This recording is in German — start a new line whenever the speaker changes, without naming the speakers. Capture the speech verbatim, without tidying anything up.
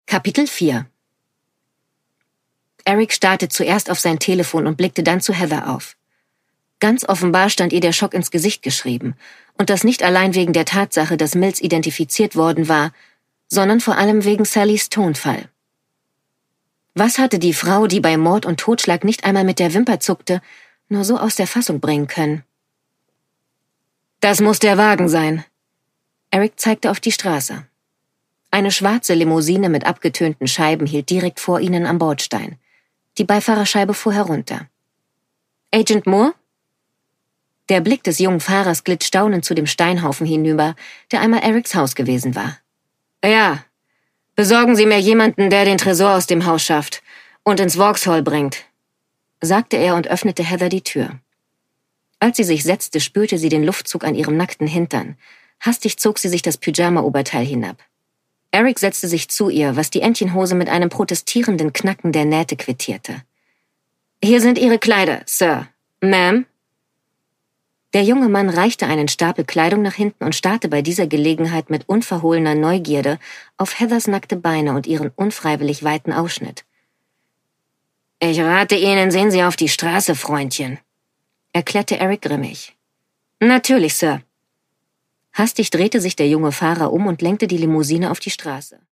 Kapitel vier. Eric starrte zuerst auf sein Telefon und blickte dann zu Heather auf. Ganz offenbar stand ihr der Schock ins Gesicht geschrieben, und das nicht allein wegen der Tatsache, dass Mills identifiziert worden war, sondern vor allem wegen Sallys Tonfall. Was hatte die Frau, die bei Mord und Totschlag nicht einmal mit der Wimper zuckte, nur so aus der Fassung bringen können? »Das muss der Wagen sein.« Eric zeigte auf die Straße. Eine schwarze Limousine mit abgetönten Scheiben hielt direkt vor ihnen am Bordstein. Die Beifahrerscheibe fuhr herunter. »Agent Moore?« Der Blick des jungen Fahrers glitt staunend zu dem Steinhaufen hinüber, der einmal Erics Haus gewesen war. »Ja, besorgen Sie mir jemanden, der den Tresor aus dem Haus schafft und ins Vauxhall bringt«, sagte er und öffnete Heather die Tür. Als sie sich setzte, spürte sie den Luftzug an ihrem nackten Hintern. Hastig zog sie sich das Pyjama-Oberteil hinab. Eric setzte sich zu ihr, was die Entchenhose mit einem protestierenden Knacken der Nähte quittierte. »Hier sind Ihre Kleider, Sir. Ma'am?« Der junge Mann reichte einen Stapel Kleidung nach hinten und starrte bei dieser Gelegenheit mit unverhohlener Neugierde auf Heathers nackte Beine und ihren unfreiwillig weiten Ausschnitt. »Ich rate Ihnen, sehen Sie auf die Straße, Freundchen«, erklärte Eric grimmig. »Natürlich, Sir.« Hastig drehte sich der junge Fahrer um und lenkte die Limousine auf die Straße.